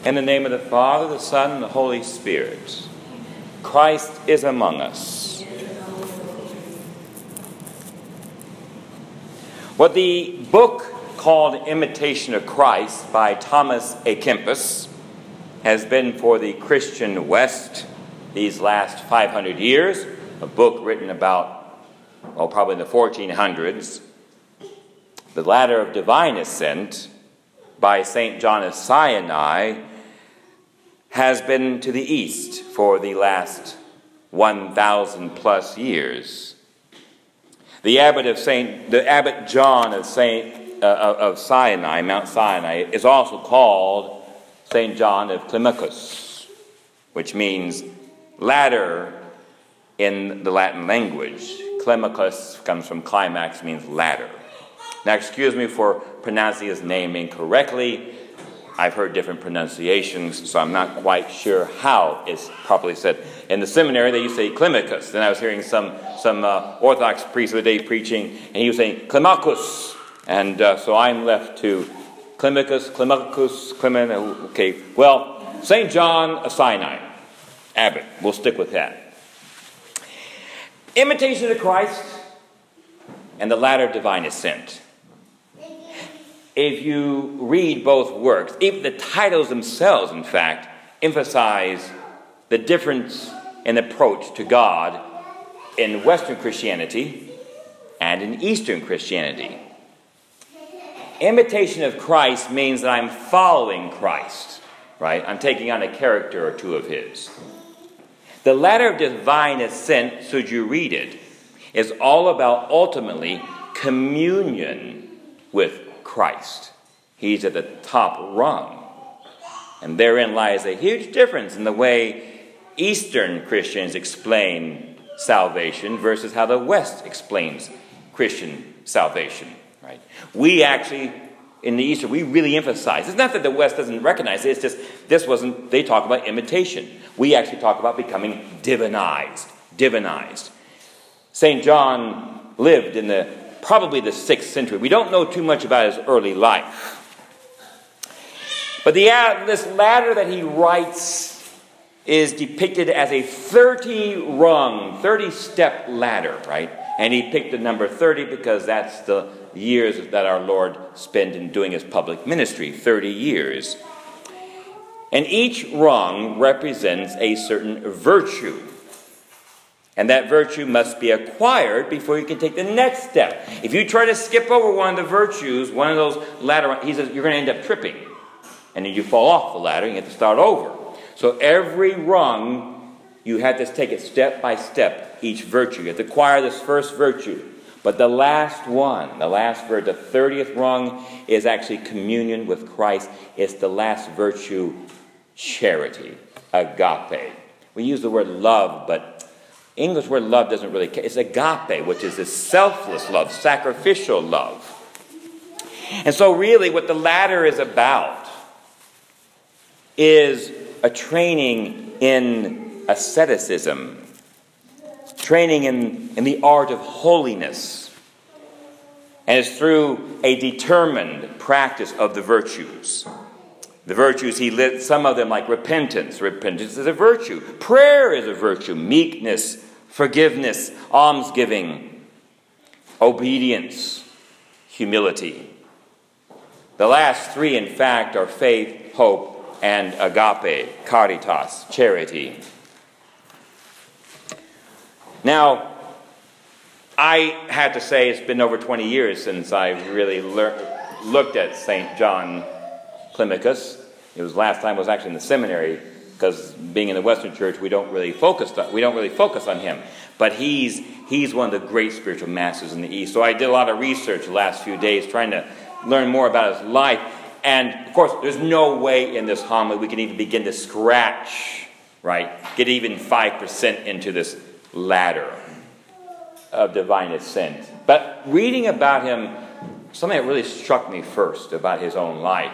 In the name of the Father, the Son, and the Holy Spirit. Christ is among us. What the book called Imitation of Christ by Thomas A. Kempis has been for the Christian West these last 500 years, a book written about, probably in the 1400s. The Ladder of Divine Ascent by St. John of Sinai has been to the East for the last 1,000 plus years. The Abbot John of Sinai, Mount Sinai, is also called St. John of Climacus, which means ladder in the Latin language. Climacus comes from climax, means ladder. Now, excuse me for pronouncing his name incorrectly. I've heard different pronunciations, so I'm not quite sure how it's properly said. In the seminary, they used to say Climacus. Then I was hearing some Orthodox priest of the day preaching, and he was saying Climacus. And so I'm left to Climacus. Okay, well, St. John of Sinai, Abbot. We'll stick with that. Imitation of Christ and the Ladder of Divine Ascent. If you read both works, even the titles themselves, in fact, emphasize the difference in approach to God in Western Christianity and in Eastern Christianity. Imitation of Christ means that I'm following Christ, right? I'm taking on a character or two of his. The Ladder of Divine Ascent, should you read it, is all about ultimately communion with Christ. He's at the top rung. And therein lies a huge difference in the way Eastern Christians explain salvation versus how the West explains Christian salvation. Right? We actually, in the East, we really emphasize. It's not that the West doesn't recognize it. It's just, they talk about imitation. We actually talk about becoming divinized. St. John lived in probably the 6th century. We don't know too much about his early life. But this ladder that he writes is depicted as a 30-step ladder, right? And he picked the number 30 because that's the years that our Lord spent in doing his public ministry, 30 years. And each rung represents a certain virtue. And that virtue must be acquired before you can take the next step. If you try to skip over one of the virtues, one of those ladder, he says you're going to end up tripping. And then you fall off the ladder and you have to start over. So every rung, you have to take it step by step, each virtue. You have to acquire this first virtue. But the last one, the 30th rung, is actually communion with Christ. It's the last virtue, charity, agape. We use the word love, but English word love doesn't really care. It's agape, which is this selfless love, sacrificial love. And so really what the ladder is about is a training in asceticism, training in the art of holiness. And it's through a determined practice of the virtues. The virtues he lit, some of them like repentance. Repentance is a virtue. Prayer is a virtue. Meekness, forgiveness, almsgiving, obedience, humility. The last three, in fact, are faith, hope, and agape, caritas, charity. Now, I had to say it's been over 20 years since I really looked at St. John Climacus. It was last time I was actually in the seminary, because being in the Western Church, we don't really focus on him. But he's one of the great spiritual masters in the East. So I did a lot of research the last few days trying to learn more about his life. And of course, there's no way in this homily we can even begin to scratch, right? Get even 5% into this ladder of divine ascent. But reading about him, something that really struck me first about his own life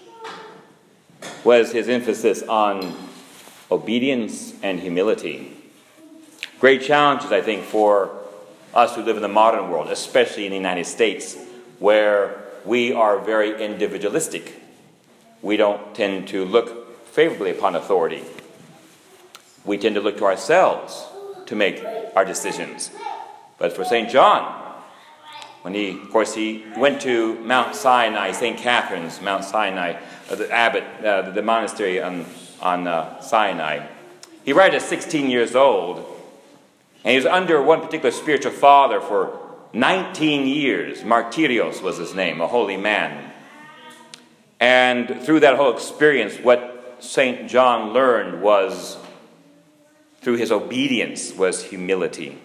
was his emphasis on obedience and humility. Great challenges, I think, for us who live in the modern world, especially in the United States, where we are very individualistic. We don't tend to look favorably upon authority. We tend to look to ourselves to make our decisions. But for St. John, when he went to Mount Sinai, St. Catherine's, Mount Sinai, the abbot, the monastery on Sinai. He arrived at 16 years old, and he was under one particular spiritual father for 19 years. Martyrios was his name, a holy man. And through that whole experience, what St. John learned was, through his obedience, was humility.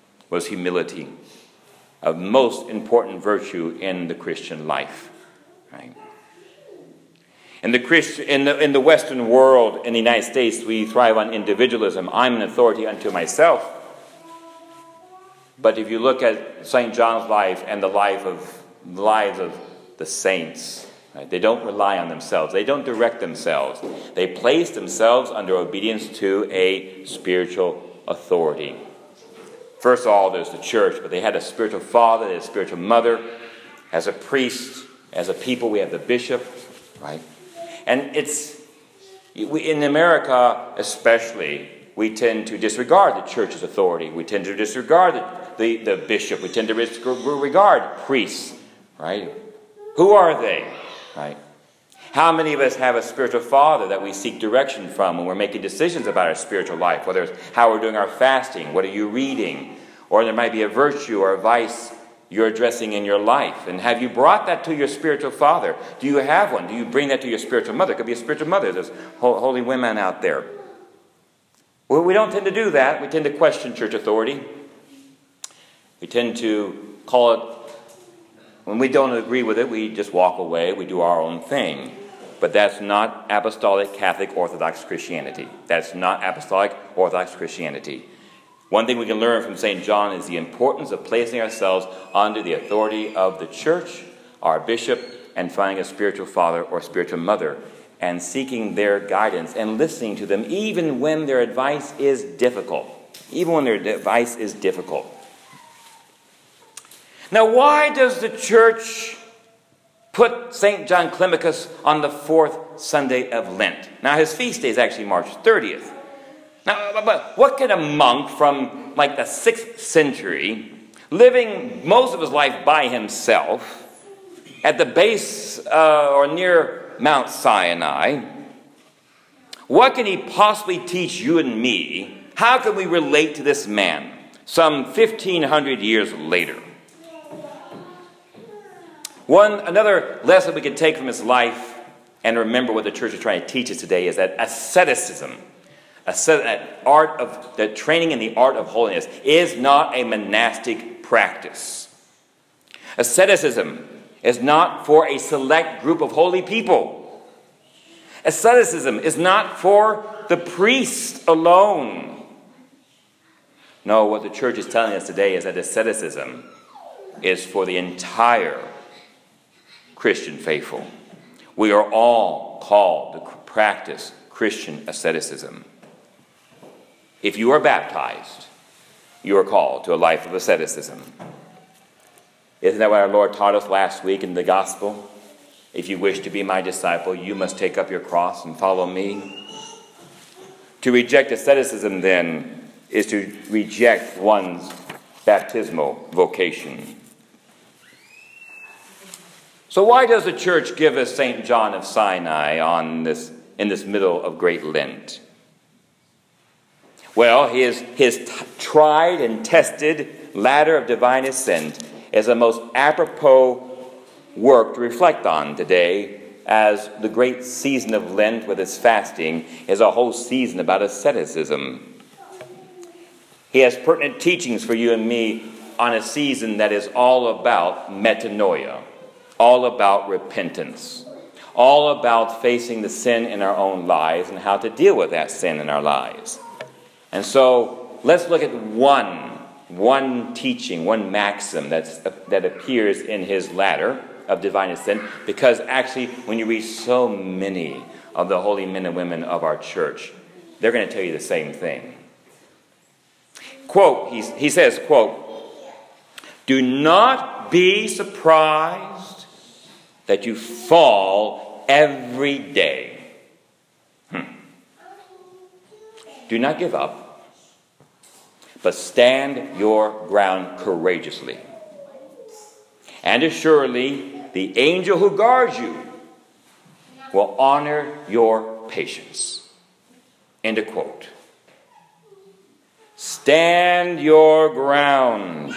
A most important virtue in the Christian life. Right? In the Western world, in the United States, we thrive on individualism. I'm an authority unto myself. But if you look at St. John's life and the lives of the saints, right, they don't rely on themselves. They don't direct themselves. They place themselves under obedience to a spiritual authority. First of all, there's the church, but they had a spiritual father, they had a spiritual mother. As a priest, as a people, we have the bishop, right? And in America especially, we tend to disregard the church's authority. We tend to disregard the bishop. We tend to disregard priests, right? Who are they, right? How many of us have a spiritual father that we seek direction from when we're making decisions about our spiritual life, whether it's how we're doing our fasting, what are you reading, or there might be a virtue or a vice you're addressing in your life. And have you brought that to your spiritual father? Do you have one? Do you bring that to your spiritual mother? It could be a spiritual mother. There's holy women out there. Well, we don't tend to do that. We tend to question church authority. We tend to call it, when we don't agree with it, we just walk away. We do our own thing. But that's not apostolic, Catholic, Orthodox Christianity. That's not apostolic, Orthodox Christianity. One thing we can learn from St. John is the importance of placing ourselves under the authority of the church, our bishop, and finding a spiritual father or spiritual mother, and seeking their guidance and listening to them even when their advice is difficult. Even when their advice is difficult. Now, why does the church put St. John Climacus on the fourth Sunday of Lent? Now, his feast day is actually March 30th. Now, but what can a monk from like the 6th century, living most of his life by himself, at the base or near Mount Sinai, what can he possibly teach you and me? How can we relate to this man some 1,500 years later? Another lesson we can take from his life and remember what the church is trying to teach us today is that asceticism, that training in the art of holiness, is not a monastic practice. Asceticism is not for a select group of holy people. Asceticism is not for the priest alone. No, what the church is telling us today is that asceticism is for the entire Christian faithful. We are all called to practice Christian asceticism. If you are baptized, you are called to a life of asceticism. Isn't that what our Lord taught us last week in the gospel? If you wish to be my disciple, you must take up your cross and follow me. To reject asceticism, then, is to reject one's baptismal vocation. So why does the church give us St. John of Sinai in this middle of Great Lent? Well, his tried and tested ladder of divine ascent is a most apropos work to reflect on today, as the great season of Lent with its fasting is a whole season about asceticism. He has pertinent teachings for you and me on a season that is all about metanoia, all about repentance, all about facing the sin in our own lives and how to deal with that sin in our lives. And so let's look at one teaching, one maxim that appears in his ladder of divine ascent, because actually when you read so many of the holy men and women of our church, they're going to tell you the same thing. Quote, he says, quote, "Do not be surprised that you fall every day." Do not give up, but stand your ground courageously. And assuredly, the angel who guards you will honor your patience. End of quote. Stand your ground.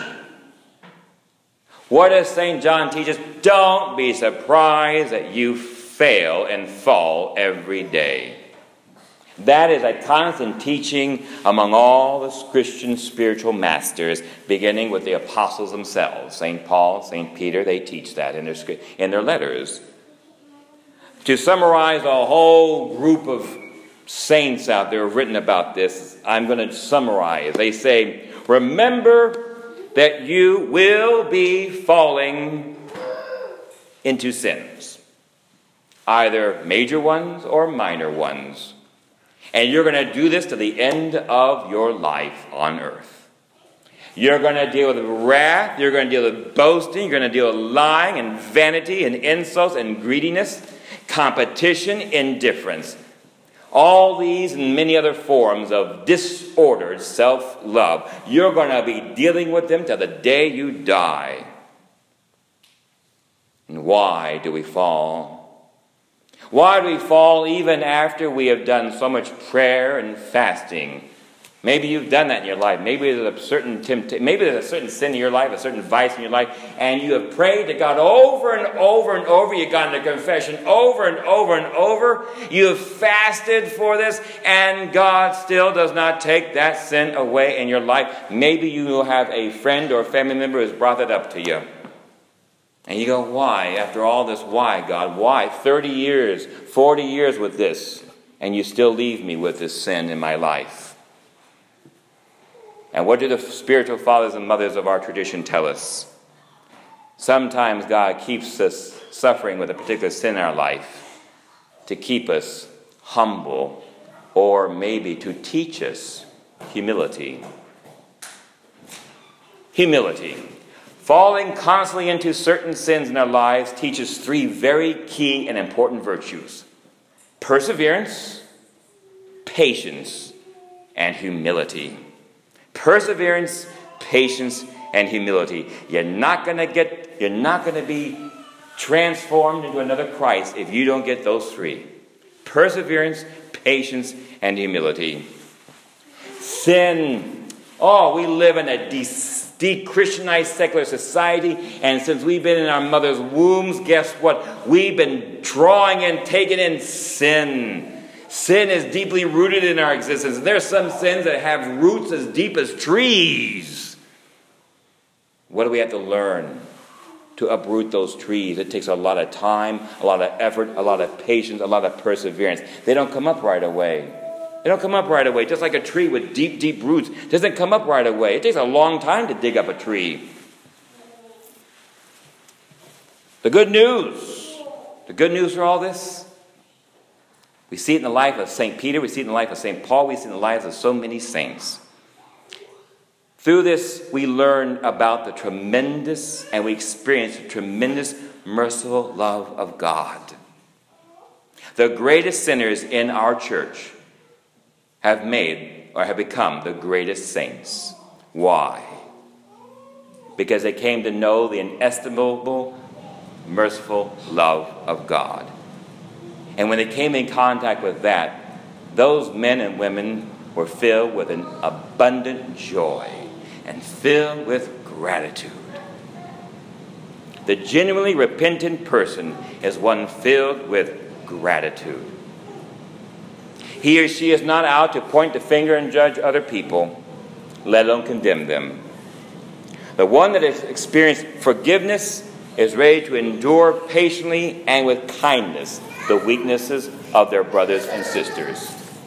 What does St. John teach us? Don't be surprised that you fail and fall every day. That is a constant teaching among all the Christian spiritual masters, beginning with the apostles themselves. St. Paul, St. Peter, they teach that in their letters. To summarize a whole group of saints out there who have written about this, I'm going to summarize. They say, remember that you will be falling into sins, either major ones or minor ones. And you're going to do this to the end of your life on earth. You're going to deal with wrath, you're going to deal with boasting, you're going to deal with lying and vanity and insults and greediness, competition, indifference. All these and many other forms of disordered self-love, you're going to be dealing with them till the day you die. And why do we fall? Why do we fall even after we have done so much prayer and fasting? Maybe you've done that in your life. Maybe there's a certain maybe there's a certain sin in your life, a certain vice in your life, and you have prayed to God over and over and over. You've gone to confession over and over and over. You have fasted for this, and God still does not take that sin away in your life. Maybe you will have a friend or a family member who has brought it up to you. And you go, why? After all this, why, God? Why? 30 years, 40 years with this, and you still leave me with this sin in my life. And what do the spiritual fathers and mothers of our tradition tell us? Sometimes God keeps us suffering with a particular sin in our life to keep us humble, or maybe to teach us humility. Humility. Falling constantly into certain sins in our lives teaches three very key and important virtues: perseverance, patience, and humility. Perseverance, patience, and humility. You're not going to be transformed into another Christ if you don't get those three: perseverance, patience, and humility. Sin. Oh, we live in a de-Christianized secular society, and since we've been in our mother's wombs, guess what? We've been drawing and taking in sin. Sin is deeply rooted in our existence. There are some sins that have roots as deep as trees. What do we have to learn to uproot those trees? It takes a lot of time, a lot of effort, a lot of patience, a lot of perseverance. They don't come up right away. They don't come up right away. Just like a tree with deep, deep roots doesn't come up right away. It takes a long time to dig up a tree. The good news for all this, we see it in the life of St. Peter, we see it in the life of St. Paul, we see it in the lives of so many saints. Through this, we learn about the tremendous, and we experience the tremendous, merciful love of God. The greatest sinners in our church have made or have become the greatest saints. Why? Because they came to know the inestimable, merciful love of God. And when they came in contact with that, those men and women were filled with an abundant joy and filled with gratitude. The genuinely repentant person is one filled with gratitude. He or she is not out to point the finger and judge other people, let alone condemn them. The one that has experienced forgiveness is ready to endure patiently and with kindness the weaknesses of their brothers and sisters.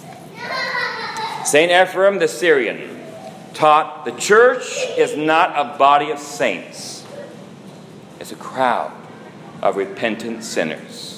St. Ephrem the Syrian taught the church is not a body of saints. It's a crowd of repentant sinners.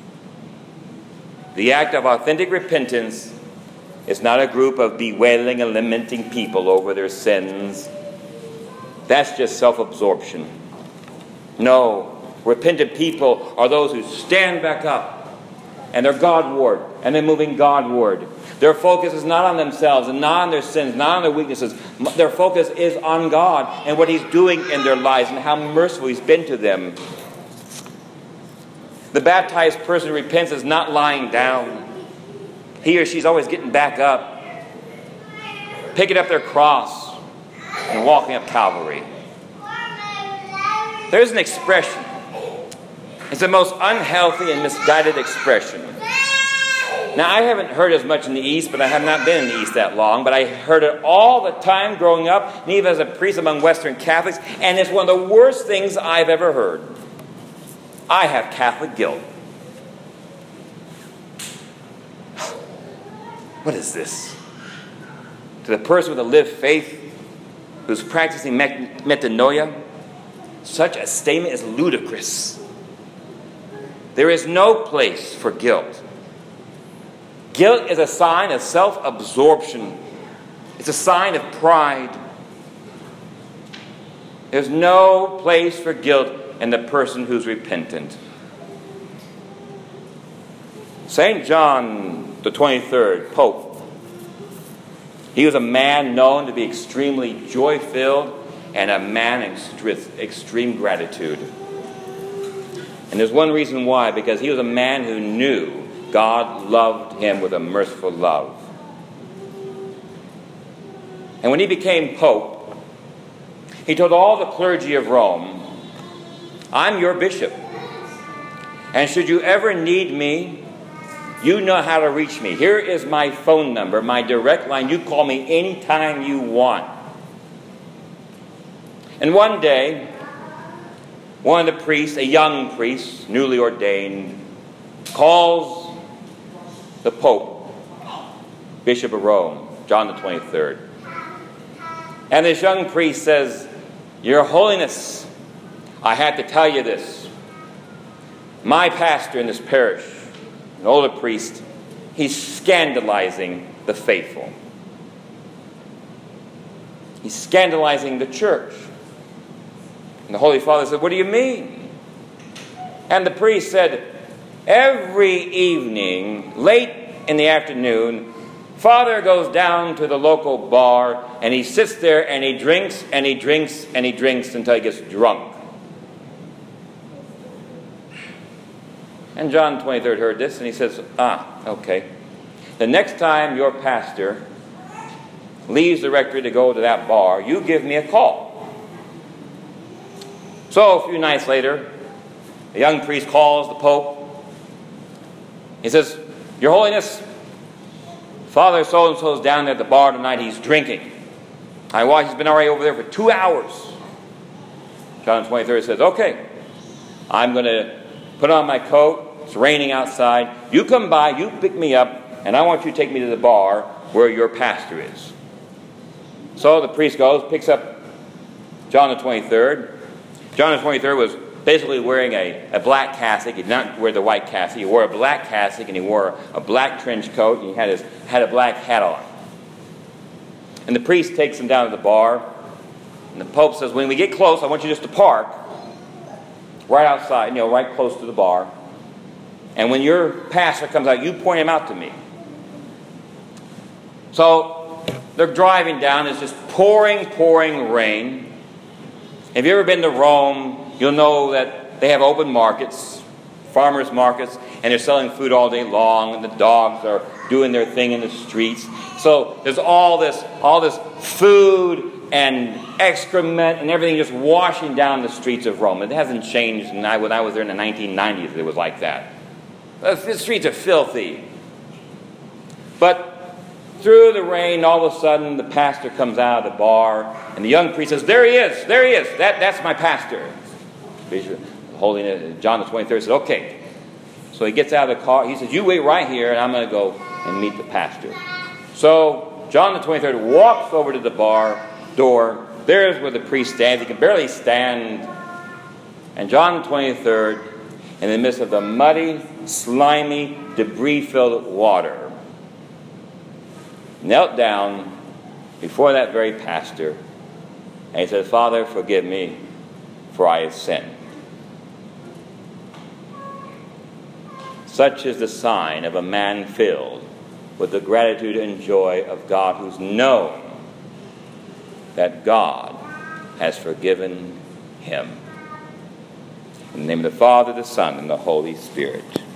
The act of authentic repentance is not a group of bewailing and lamenting people over their sins. That's just self-absorption. No, repentant people are those who stand back up and they're Godward, and they're moving Godward. Their focus is not on themselves and not on their sins, not on their weaknesses. Their focus is on God and what He's doing in their lives and how merciful He's been to them. The baptized person who repents is not lying down. He or she's always getting back up, picking up their cross, and walking up Calvary. There's an expression. It's the most unhealthy and misguided expression. Now, I haven't heard as much in the East, but I have not been in the East that long. But I heard it all the time growing up, and even as a priest among Western Catholics. And it's one of the worst things I've ever heard. I have Catholic guilt. What is this? To the person with a lived faith who's practicing metanoia, such a statement is ludicrous. There is no place for guilt. Guilt is a sign of self-absorption. It's a sign of pride. There's no place for guilt in the person who's repentant. St. John the 23rd, Pope, he was a man known to be extremely joy-filled and a man with extreme gratitude. And there's one reason why, because he was a man who knew God loved him with a merciful love. And when he became Pope, he told all the clergy of Rome, I'm your bishop. And should you ever need me, you know how to reach me. Here is my phone number, my direct line. You call me anytime you want. And one day, one of the priests, a young priest, newly ordained, calls the Pope, Bishop of Rome, John the 23rd. And this young priest says, Your Holiness, I had to tell you this. My pastor in this parish, an older priest, he's scandalizing the faithful. He's scandalizing the church. And the Holy Father said, What do you mean? And the priest said, Every evening, late in the afternoon, Father goes down to the local bar and he sits there and he drinks and he drinks and he drinks until he gets drunk. And John 23rd heard this and he says, okay. The next time your pastor leaves the rectory to go to that bar, you give me a call. So a few nights later, a young priest calls the Pope. He says, Your Holiness, Father so-and-so is down at the bar tonight. He's drinking. I watch. He's been already over there for 2 hours. John 23rd says, okay, I'm going to put on my coat. It's raining outside. You come by, you pick me up, and I want you to take me to the bar where your pastor is. So the priest goes, picks up John the 23rd. John the 23rd was basically wearing a black cassock. He did not wear the white cassock. He wore a black cassock and he wore a black trench coat and he had a black hat on. And the priest takes him down to the bar. And the Pope says, when we get close, I want you just to park right outside, right close to the bar. And when your pastor comes out, you point him out to me. So they're driving down. It's just pouring rain. Have you ever been to Rome? You'll know that they have open markets, farmers markets, and they're selling food all day long, and the dogs are doing their thing in the streets. So there's all this food and excrement and everything just washing down the streets of Rome. It hasn't changed. When I was there in the 1990s, it was like that. The streets are filthy. But through the rain, all of a sudden, the pastor comes out of the bar, and the young priest says, There he is. That's my pastor. Bishop, holding John the 23rd says, okay. So he gets out of the car. He says, you wait right here, and I'm going to go and meet the pastor. So John the 23rd walks over to the bar door. There's where the priest stands. He can barely stand. And John the 23rd, in the midst of the muddy, slimy, debris-filled water, knelt down before that very pastor, and he said, Father, forgive me, for I have sinned. Such is the sign of a man filled with the gratitude and joy of God, who's known that God has forgiven him. In the name of the Father, the Son, and the Holy Spirit.